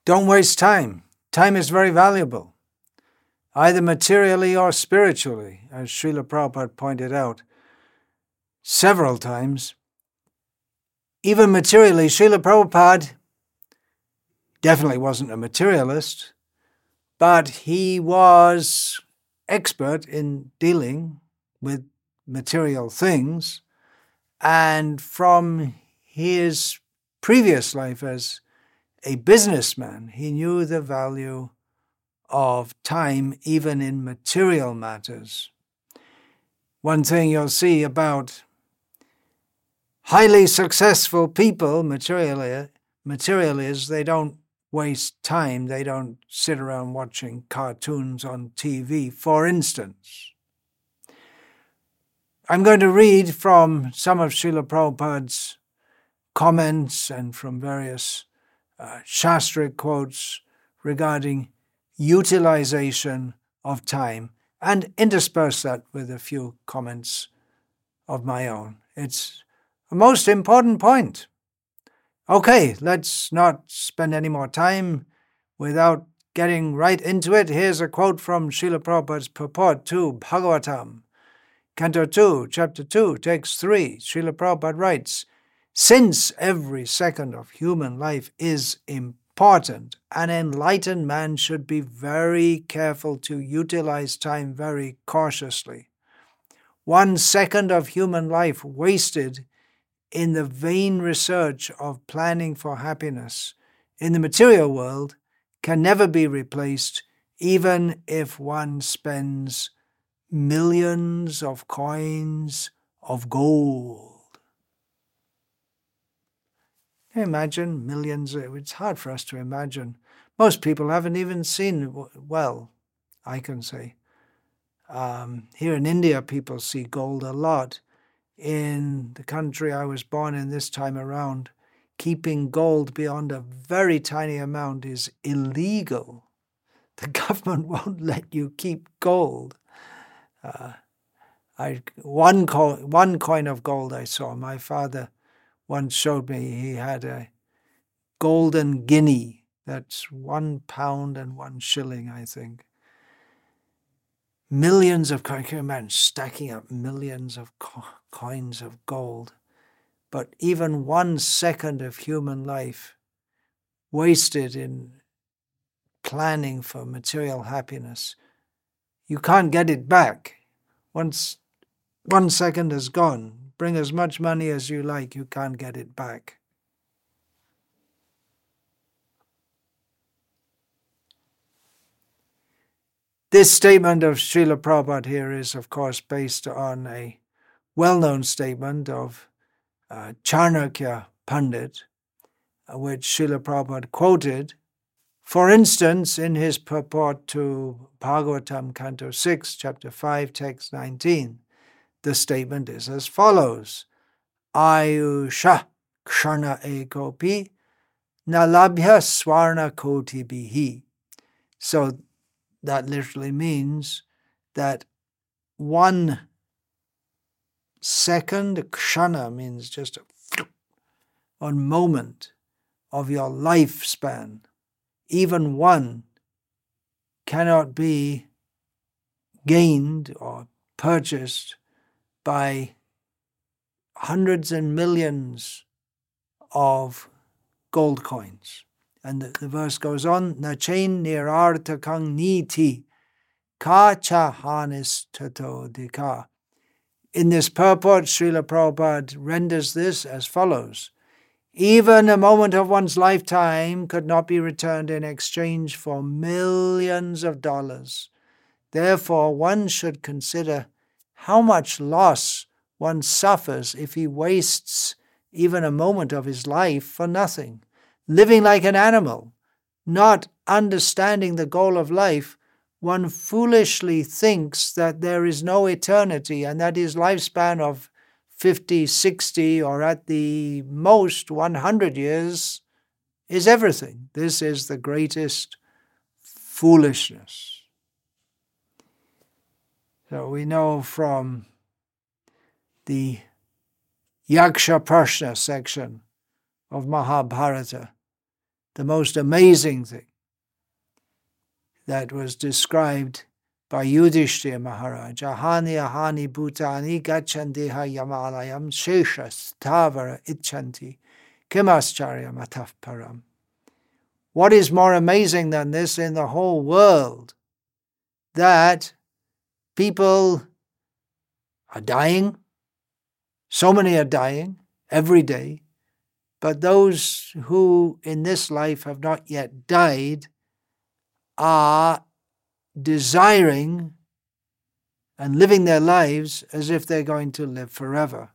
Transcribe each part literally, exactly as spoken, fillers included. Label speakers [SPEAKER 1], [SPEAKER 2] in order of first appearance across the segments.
[SPEAKER 1] Don't waste time. Time is very valuable, either materially or spiritually, as Srila Prabhupada pointed out several times. Even materially, Srila Prabhupada definitely wasn't a materialist, but he was expert in dealing with material things, and from his previous life as a businessman, he knew the value of time even in material matters. One thing you'll see about highly successful people materially, material is they don't waste time. They don't sit around watching cartoons on T V, for instance. I'm going to read from some of Srila Prabhupada's comments and from various uh, Shastric quotes regarding utilization of time, and intersperse that with a few comments of my own. It's a most important point. Okay, let's not spend any more time without getting right into it. Here's a quote from Srila Prabhupada's purport to Bhagavatam, Canto two, Chapter two, Text three. Srila Prabhupada writes, "Since every second of human life is important, an enlightened man should be very careful to utilize time very cautiously. One second of human life wasted in the vain research of planning for happiness in the material world can never be replaced, even if one spends millions of coins of gold." Can you imagine millions? It's hard for us to imagine. Most people haven't even seen, well, I can say. Um, here in India, people see gold a lot. In the country I was born in this time around, keeping gold beyond a very tiny amount is illegal. The government won't let you keep gold. Uh, I one, co- one coin of gold I saw, my father once showed me. He had a golden guinea. That's one pound and one shilling, I think. Millions of coins. Can you imagine stacking up millions of co- coins of gold? But even one second of human life wasted in planning for material happiness, you can't get it back. Once one second is gone, bring as much money as you like, you can't get it back. This statement of Srila Prabhupada here is, of course, based on a well-known statement of uh, Chanakya Pandit, uh, which Srila Prabhupada quoted, for instance, in his purport to Bhagavatam, Canto six, Chapter five, Text nineteen. The statement is as follows: Ayusha kshana ekopi nalabhya swarna koti bihi. So that literally means that one second, kshana means just a one moment of your lifespan, even one, cannot be gained or purchased by hundreds and millions of gold coins. And the, the verse goes on, Nachain nirartakang niti ka chahanis tato dika. In this purport, Srila Prabhupada renders this as follows: even a moment of one's lifetime could not be returned in exchange for millions of dollars. Therefore, one should consider how much loss one suffers if he wastes even a moment of his life for nothing, living like an animal, not understanding the goal of life. One foolishly thinks that there is no eternity and that his lifespan of fifty, sixty, or at the most one hundred years is everything. This is the greatest foolishness. So we know from the Yaksha Prashna section of Mahabharata the most amazing thing that was described by Yudhishthira Maharaj. Ahani ahani bhutani gachandiha yamalayam shesha stavara icchanti kimascharyam ataf param. What is more amazing than this in the whole world? That people are dying. So many are dying every day. But those who in this life have not yet died are desiring and living their lives as if they're going to live forever.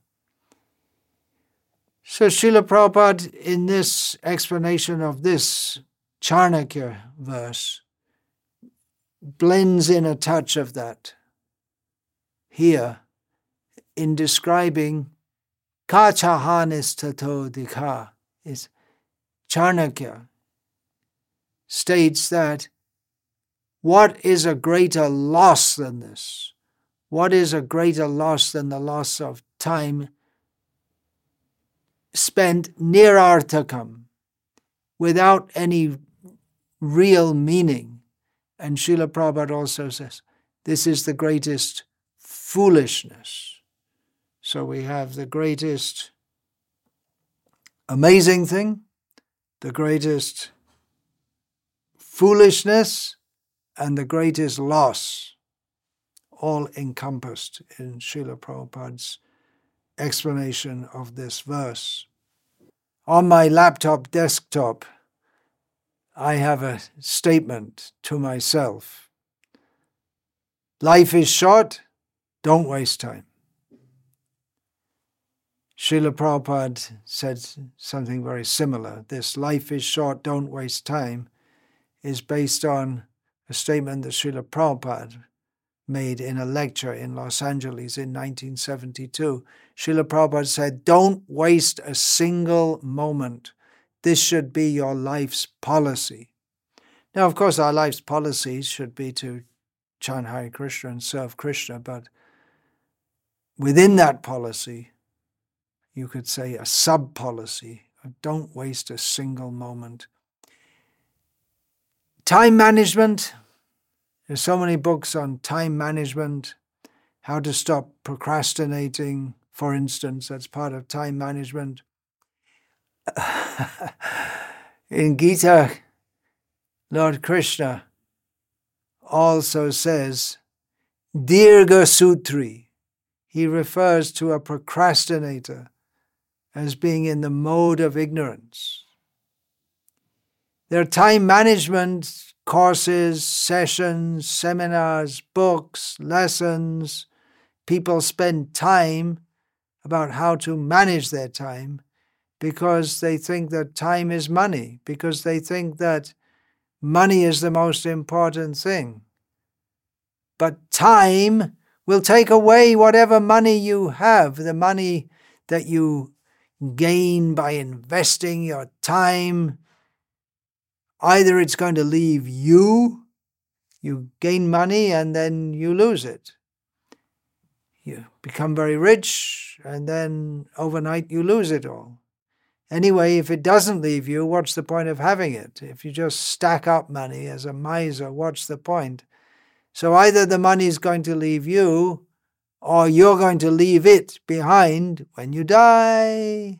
[SPEAKER 1] So Srila Prabhupada, in this explanation of this Charnakya verse, blends in a touch of that here in describing Kachahanis tato dikha. Is Charnakya states that what is a greater loss than this? What is a greater loss than the loss of time spent nirarthakam, without any real meaning? And Srila Prabhupada also says, this is the greatest foolishness. So we have the greatest amazing thing, the greatest foolishness, and the greatest loss, all encompassed in Srila Prabhupada's explanation of this verse. On my laptop desktop, I have a statement to myself. Life is short, don't waste time. Srila Prabhupada said something very similar. This life is short, don't waste time is based on a statement that Srila Prabhupada made in a lecture in Los Angeles in nineteen seventy-two. Srila Prabhupada said, don't waste a single moment. This should be your life's policy. Now, of course, our life's policy should be to chant Hare Krishna and serve Krishna, but within that policy, you could say a sub-policy of don't waste a single moment. Time management. There's so many books on time management, how to stop procrastinating, for instance, that's part of time management. In Gita, Lord Krishna also says, Dirgha Sutri. He refers to a procrastinator as being in the mode of ignorance. There are time management courses, sessions, seminars, books, lessons. People spend time about how to manage their time because they think that time is money, because they think that money is the most important thing. But time will take away whatever money you have, the money that you gain by investing your time. Either it's going to leave you, you gain money and then you lose it. You become very rich and then overnight you lose it all. Anyway, if it doesn't leave you, what's the point of having it? If you just stack up money as a miser, what's the point? So either the money is going to leave you or you're going to leave it behind when you die.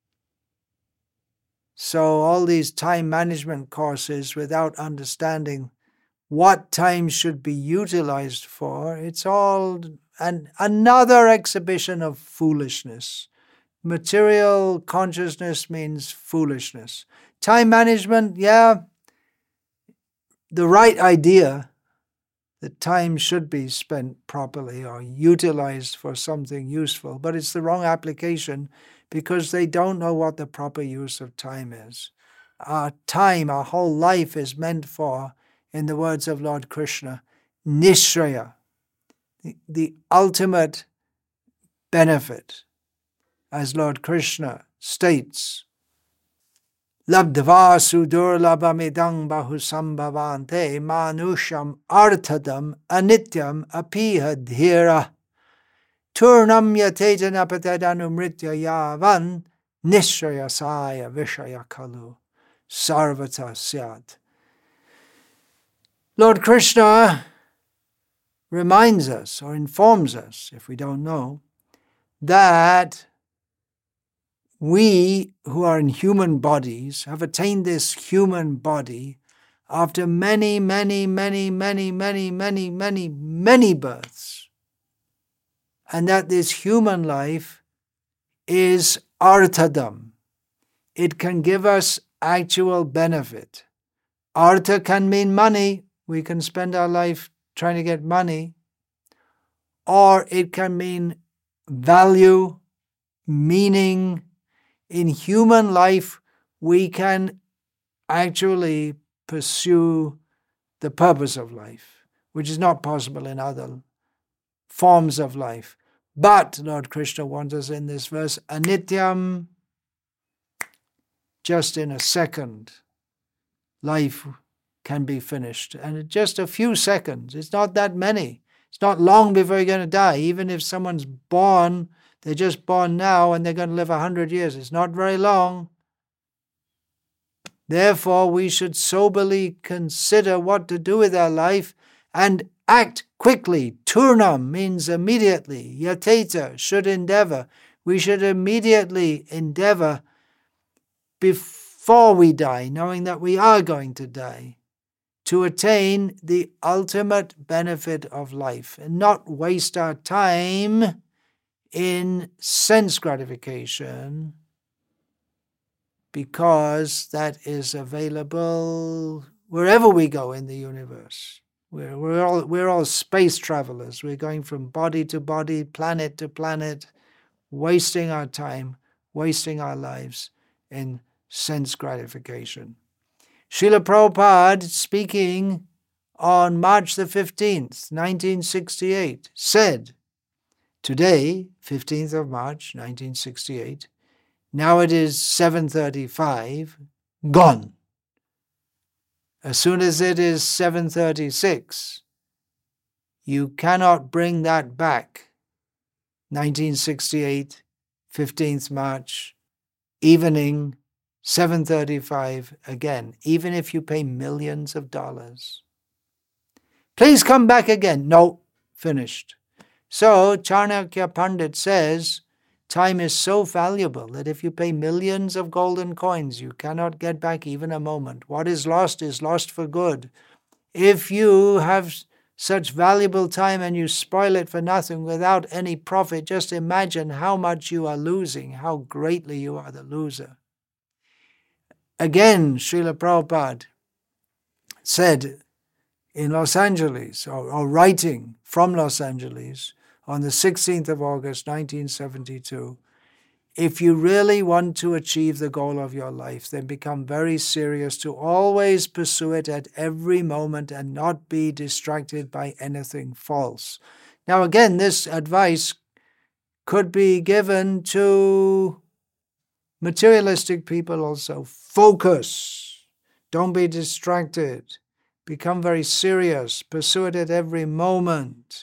[SPEAKER 1] So all these time management courses without understanding what time should be utilized for, it's all an, another exhibition of foolishness. Material consciousness means foolishness. Time management, yeah, the right idea that time should be spent properly or utilized for something useful, but it's the wrong application because they don't know what the proper use of time is. Our time, our whole life is meant for, in the words of Lord Krishna, nishraya, the, the ultimate benefit. As Lord Krishna states, Labdva sudurlabhamidang bahusambhavante manusham arthadam anityam apiha dhira turnam yatejanapatadanumritya yavan nishrayasaya vishaya kalu. sarvata syat. Lord Krishna reminds us or informs us, if we don't know, that we who are in human bodies have attained this human body after many, many, many, many, many, many, many, many births. And that this human life is arthadam. It can give us actual benefit. Artha can mean money. We can spend our life trying to get money. Or it can mean value, meaning. In human life, we can actually pursue the purpose of life, which is not possible in other forms of life. But Lord Krishna wants us in this verse, anityam, just in a second, life can be finished. And in just a few seconds, it's not that many. It's not long before you're going to die. Even if someone's born, they're just born now and they're going to live a hundred years. It's not very long. Therefore, we should soberly consider what to do with our life and act quickly. Turnam means immediately. Yateta, should endeavor. We should immediately endeavor before we die, knowing that we are going to die, to attain the ultimate benefit of life and not waste our time in sense gratification, because that is available wherever we go in the universe. We're, we're, all, we're all space travelers. We're going from body to body, planet to planet, wasting our time, wasting our lives in sense gratification. Srila Prabhupada, speaking on March the fifteenth, nineteen sixty-eight, said, today, fifteenth of March, nineteen sixty-eight, now it is seven thirty-five, gone. As soon as it is seven thirty-six, you cannot bring that back. nineteen sixty-eight, fifteenth March, evening, seven thirty-five again, even if you pay millions of dollars. Please come back again. No, finished. So, Charnakya Pandit says, time is so valuable that if you pay millions of golden coins, you cannot get back even a moment. What is lost is lost for good. If you have such valuable time and you spoil it for nothing without any profit, just imagine how much you are losing, how greatly you are the loser. Again, Srila Prabhupada said in Los Angeles, or, or writing from Los Angeles, on the sixteenth of August, nineteen seventy-two, if you really want to achieve the goal of your life, then become very serious to always pursue it at every moment and not be distracted by anything false. Now again, this advice could be given to materialistic people also. Focus. Don't be distracted. Become very serious. Pursue it at every moment.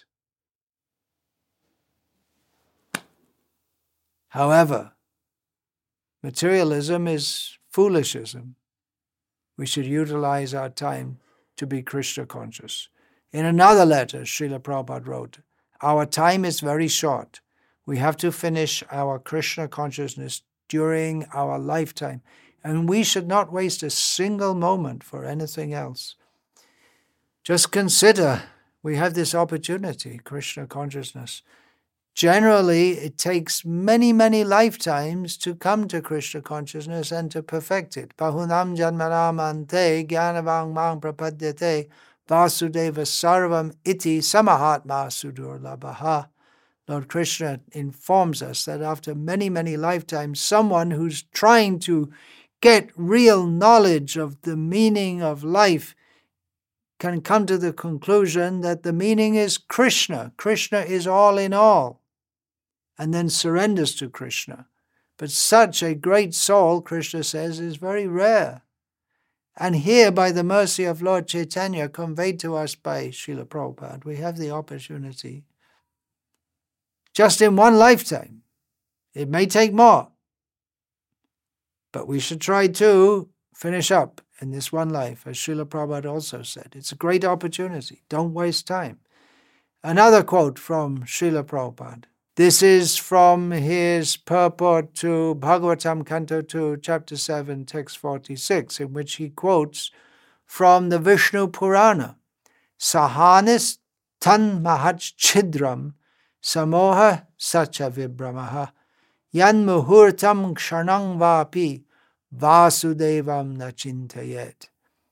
[SPEAKER 1] However, materialism is foolishism. We should utilize our time to be Krishna conscious. In another letter, Srila Prabhupada wrote, our time is very short. We have to finish our Krishna consciousness during our lifetime, and we should not waste a single moment for anything else. Just consider, we have this opportunity, Krishna consciousness. Generally, it takes many, many lifetimes to come to Krishna consciousness and to perfect it. Bahunam janmanam ante jnanavang mang prapadyate vasudeva sarvam iti samahatma sudurlabhaha. Lord Krishna informs us that after many, many lifetimes, someone who's trying to get real knowledge of the meaning of life can come to the conclusion that the meaning is Krishna. Krishna is all in all, and then surrenders to Krishna. But such a great soul, Krishna says, is very rare. And here, by the mercy of Lord Chaitanya, conveyed to us by Srila Prabhupada, we have the opportunity, just in one lifetime. It may take more, but we should try to finish up in this one life, as Srila Prabhupada also said. It's a great opportunity. Don't waste time. Another quote from Srila Prabhupada. This is from his purport to Bhagavatam, Canto two, Chapter seven, Text forty-six, in which he quotes from the Vishnu Purana, Sahanis tan mahach chidram samoha sacha vibramaha yan muhurtam kshanang vapi vasudevam nachintayet.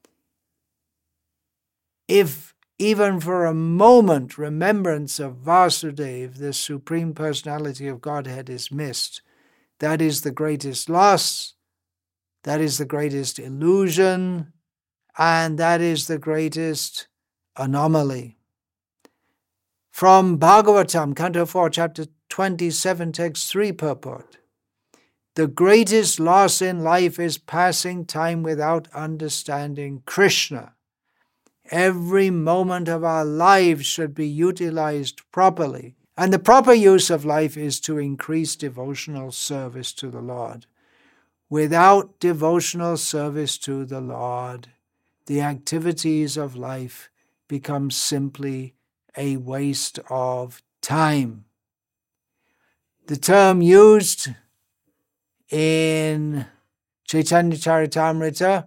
[SPEAKER 1] If even for a moment remembrance of Vasudeva, the Supreme Personality of Godhead, is missed, that is the greatest loss, that is the greatest illusion, and that is the greatest anomaly. From Bhagavatam, Canto four, Chapter twenty-seven, Text three, purport. The greatest loss in life is passing time without understanding Krishna. Every moment of our lives should be utilized properly, and the proper use of life is to increase devotional service to the Lord. Without devotional service to the Lord, the activities of life become simply a waste of time. The term used in Chaitanya Charitamrita,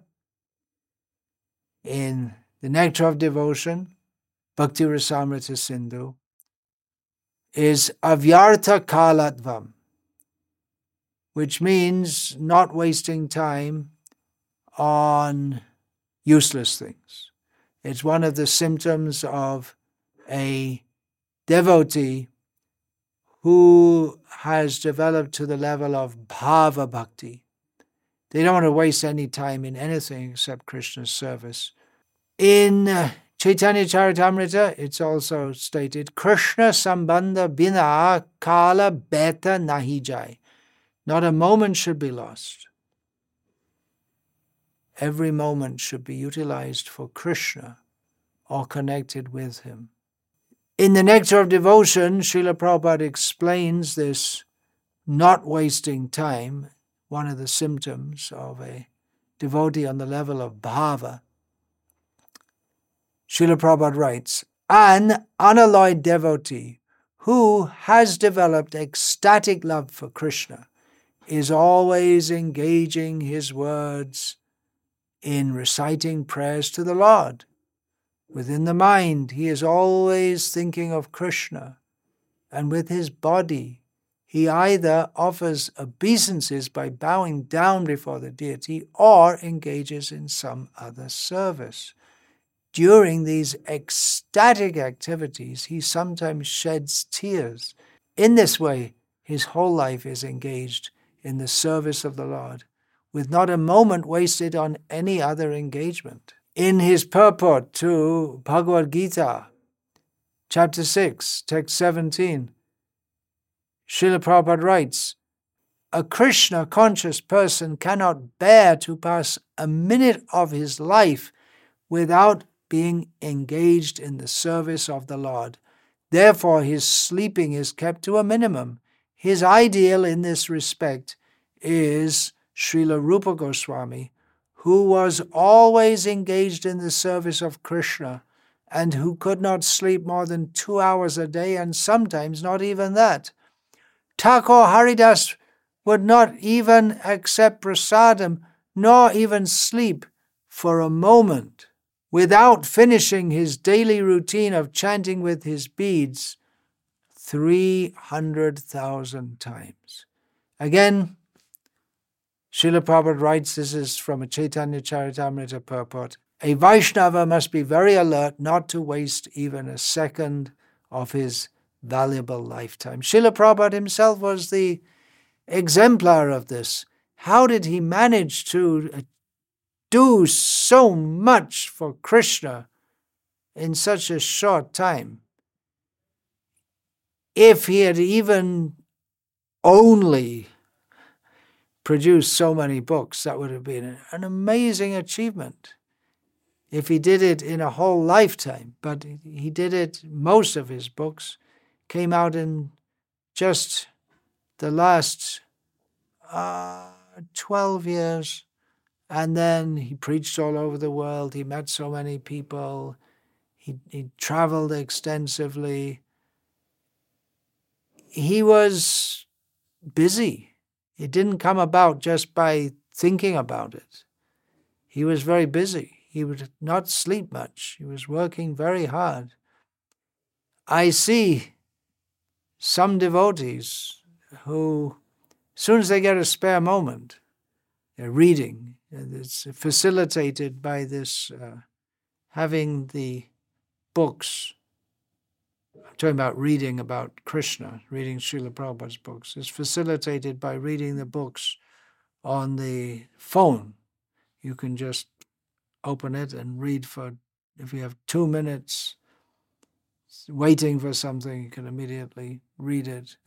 [SPEAKER 1] in the Nectar of Devotion, Bhakti Rasamrita Sindhu, is avyartha kalatvam, which means not wasting time on useless things. It's one of the symptoms of a devotee who has developed to the level of bhava bhakti. They don't want to waste any time in anything except Krishna's service. In uh, Chaitanya Charitamrita, it's also stated, Krishna sambandha bina kala beta nahi jai. Not a moment should be lost. Every moment should be utilized for Krishna or connected with him. In the Nectar of Devotion, Srila Prabhupada explains this not wasting time, one of the symptoms of a devotee on the level of bhava. Srila Prabhupada writes, an unalloyed devotee who has developed ecstatic love for Krishna is always engaging his words in reciting prayers to the Lord. Within the mind, he is always thinking of Krishna, and with his body, he either offers obeisances by bowing down before the deity or engages in some other service. During these ecstatic activities, he sometimes sheds tears. In this way, his whole life is engaged in the service of the Lord, with not a moment wasted on any other engagement. In his purport to Bhagavad Gita, Chapter six, Text seventeen, Srila Prabhupada writes, a Krishna-conscious person cannot bear to pass a minute of his life without being engaged in the service of the Lord. Therefore, his sleeping is kept to a minimum. His ideal in this respect is Srila Rupa Goswami, who was always engaged in the service of Krishna and who could not sleep more than two hours a day, and sometimes not even that. Thakur Haridas would not even accept prasadam, nor even sleep for a moment, without finishing his daily routine of chanting with his beads three hundred thousand times. Again, Srila Prabhupada writes, this is from a Chaitanya Charitamrita purport, a Vaishnava must be very alert not to waste even a second of his valuable lifetime. Srila Prabhupada himself was the exemplar of this. How did he manage to do so much for Krishna in such a short time? If he had even only produced so many books, that would have been an amazing achievement. If he did it in a whole lifetime, but he did it, most of his books came out in just the last uh, twelve years, And then he preached all over the world. He met so many people. He, he traveled extensively. He was busy. It didn't come about just by thinking about it. He was very busy. He would not sleep much. He was working very hard. I see some devotees who, as soon as they get a spare moment, they're reading. It's facilitated by this uh, having the books. I'm talking about reading about Krishna, reading Srila Prabhupada's books. It's facilitated by reading the books on the phone. You can just open it and read for, if you have two minutes waiting for something, you can immediately read it.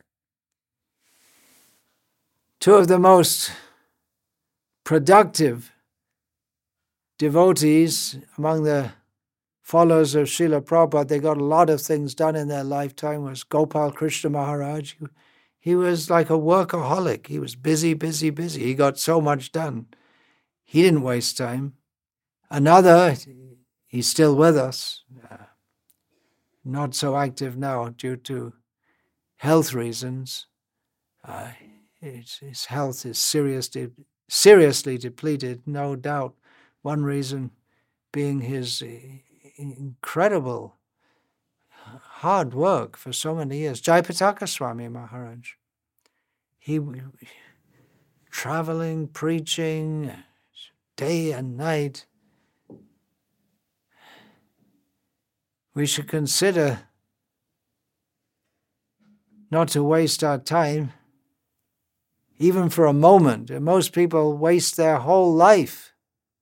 [SPEAKER 1] Two of the most productive devotees among the followers of Srila Prabhupada, they got a lot of things done in their lifetime, was Gopal Krishna Maharaj. He was like a workaholic. He was busy, busy, busy. He got so much done. He didn't waste time. Another, he's still with us, uh, not so active now due to health reasons. Uh, his, his health is seriously, seriously depleted, no doubt. One reason being his incredible hard work for so many years. Jayapataka Swami Maharaj. He traveling, preaching, day and night. We should consider not to waste our time, even for a moment. And most people waste their whole life.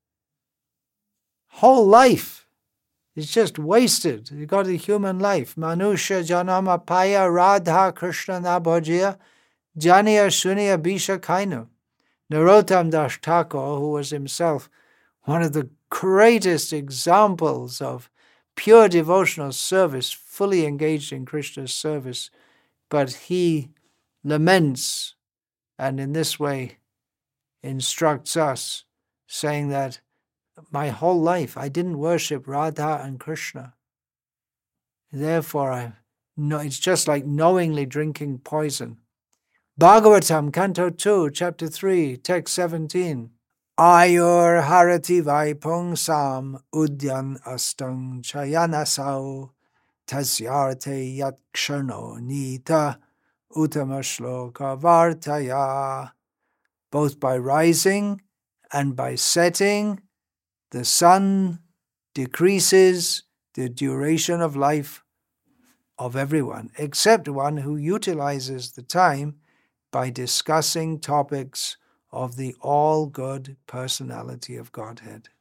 [SPEAKER 1] Whole life is just wasted. You got a human life. Manusha janama paya radha krishna nabhajya janiya suniya bisha kainu. Narottam Das Thakur, who was himself one of the greatest examples of pure devotional service, fully engaged in Krishna's service, but he laments and in this way instructs us, saying that my whole life I didn't worship Radha and Krishna. Therefore, I no, it's just like knowingly drinking poison. Bhagavatam, Canto two, Chapter three, Text seventeen. Ayur harati vaipung sam udyan astang chayanasau tasyarte yakshano nita utamashloka vartaya. Both by rising and by setting, the sun decreases the duration of life of everyone, except one who utilizes the time by discussing topics of the all-good personality of Godhead.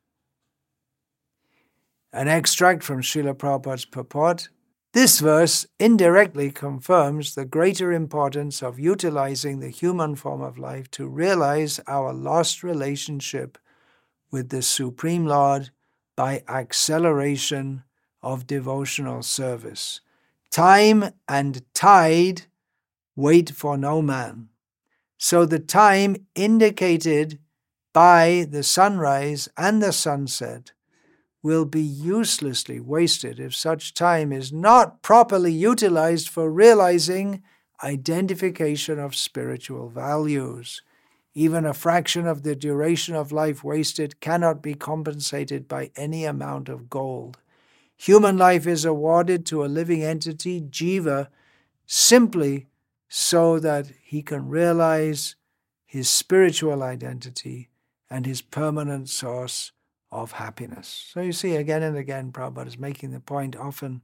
[SPEAKER 1] An extract from Srila Prabhupada's purport. This verse indirectly confirms the greater importance of utilizing the human form of life to realize our lost relationship with the Supreme Lord by acceleration of devotional service. Time and tide wait for no man. So the time indicated by the sunrise and the sunset will be uselessly wasted if such time is not properly utilized for realizing identification of spiritual values. Even a fraction of the duration of life wasted cannot be compensated by any amount of gold. Human life is awarded to a living entity, Jiva, simply so that he can realize his spiritual identity and his permanent source of happiness. So you see, again and again, Prabhupada is making the point often,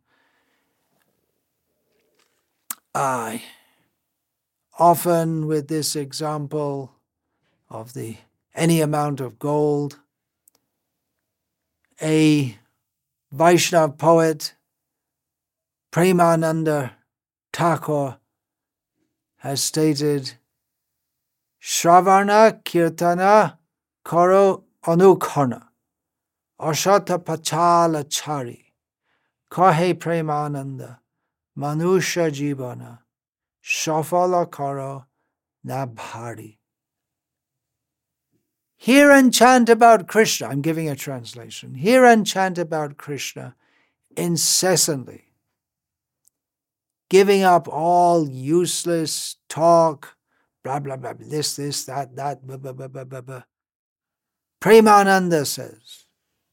[SPEAKER 1] I, often with this example of the any amount of gold. A Vaishnav poet, Premananda Thakur, has stated, Shravana Kirtana Karo Anukarna Ashata Pachala Chari Kahe Premananda Manusha Jivana Shafala Karo Nabhari. hear and chant about Krishna. I'm giving a translation. Hear and chant about Krishna incessantly, giving up all useless talk, blah, blah, blah, this, this, that, that, blah, blah, blah, blah, blah, blah. Premananda says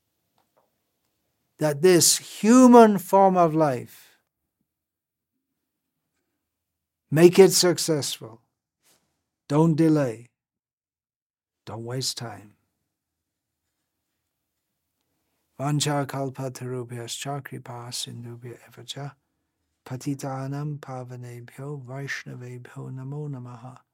[SPEAKER 1] that this human form of life, make it successful. Don't delay. Don't waste time. Vancha kalpatarubhyascha kripa sindhubhya evacha patitanam pavanebhyo vaishnavebhyo namo namaha.